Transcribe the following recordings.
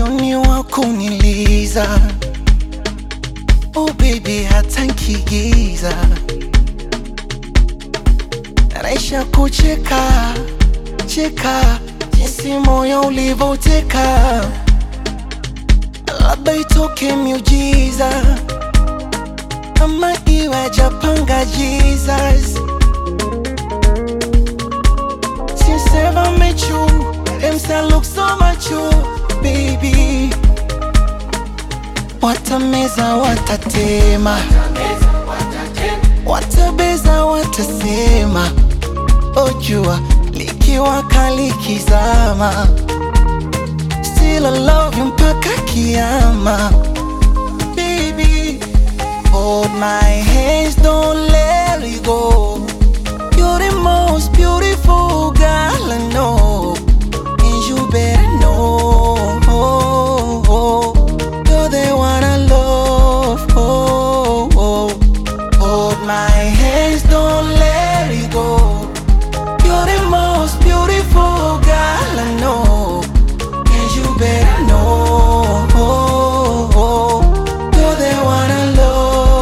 sioni wa kuniliza. Oh baby hata nkigiza naisha kucheka cheka, jinsi moyo ulivoteka. Labda itoke miujiza ama iwe japanga Jesus. Since ever met you, them still look so mature, baby. Watameza watatema, watabeza watasema. Ojua likiwa kalikizama, still I love you mpaka kiyama. Baby, hold my hands, don't let me go. You're the most beautiful girl I know, and you better know. You're the one I love. Hold my hands, don't let me go. You're the most beautiful girl I know, and you better know. You're the one I love.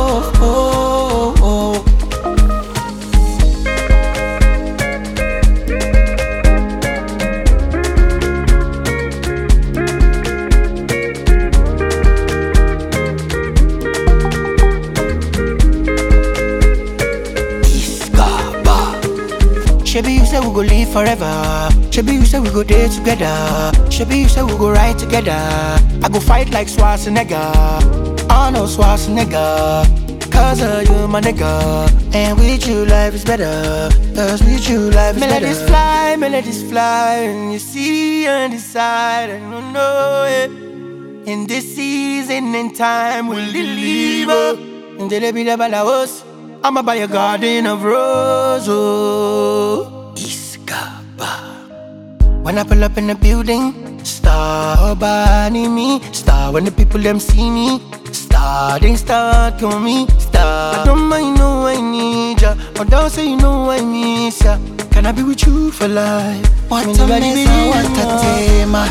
Shebi you say we go live forever. Shebi you say we go day together. Shebi you say we go ride together. I go fight like Schwarzenegger, Arnold Schwarzenegger. Cause of you my nigga, and with you life is better. Cause with you life is better. Melodies fly, and you see and decide, and you know it. In this season and time we'll deliver. And they'll be the balawos. I'ma buy a garden of roses. Oh. Iskaba. When I pull up in the building, star by me. Star when the people them see me. Star, they start on me. Star, I don't mind, no I need ya. But don't say you know I miss ya. Can I be with you for life? Watameza watatema,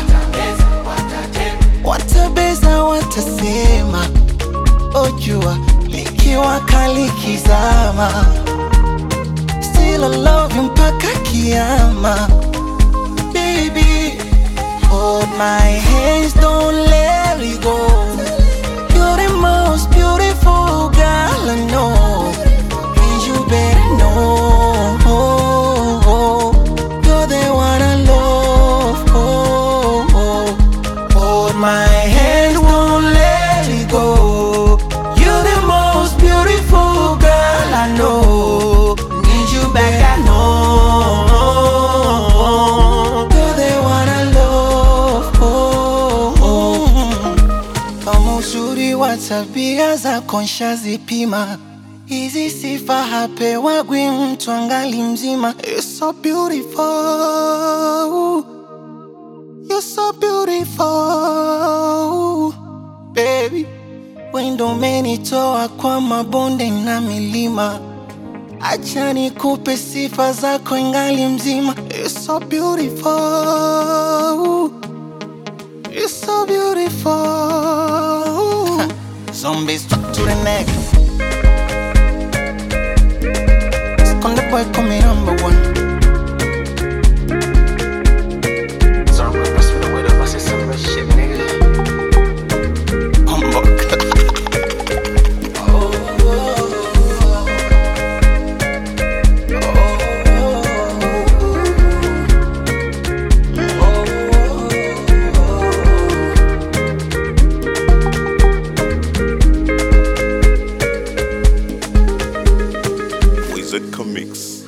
watabeza watasema. Ojua likiwa kalikizama, still I love you mpaka kiyama. Baby, hold my hands, don't let me go. You're the most beautiful girl I know, and you better know. You're the one I love. Hold my hand, won't let me go. You're the most beautiful girl I know, need you back I know. You're the one I love. Kama uzuri wa tabia zako nshazipima, hizi sifa hapewagwi mtu angali mzima. You're so beautiful, you're so beautiful, baby. Wendo umenitoa kwa mabonde na milima, acha nikupe sifa zako ingali mzima. You're so beautiful, you're so beautiful. Zombies stuck to the neck. Skonde boy call me number one. Sorry, press for the weight up, I said some real shit, nigga. Wizard Comics.